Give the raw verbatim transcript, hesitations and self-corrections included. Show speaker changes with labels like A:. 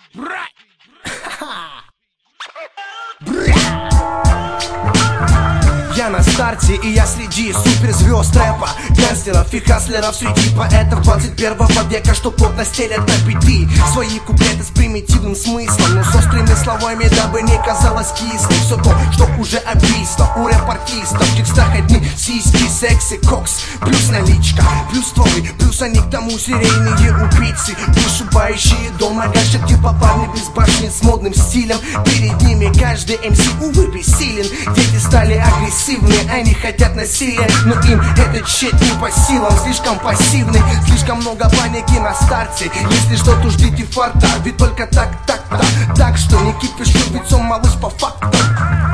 A: Я на старте, и я среди суперзвезд рэпа, гангстеров и хаслеров, среди поэтов двадцать первого века, что плотно стелят на биты свои куплеты с примитивным смыслом, но с острыми словами, дабы не казалось кислым. Все то, что уже обвисло у рэп-артистов. В текстах одни сиськи, секси, кокс, плюс наличка, плюс стволы, плюс они к тому серийные убийцы, вышибающие дома гашек, типа парни без башни с модным стилем. Перед ними каждый эм си, увы, бессилен. Дети стали агрессивны, они хотят насилия, но им это тщеть не по силам. Слишком пассивны, слишком много паники на старте. Если что, то ждите фарта, ведь только так, так, так, так, что не кипишь лицом, малыш, по факту.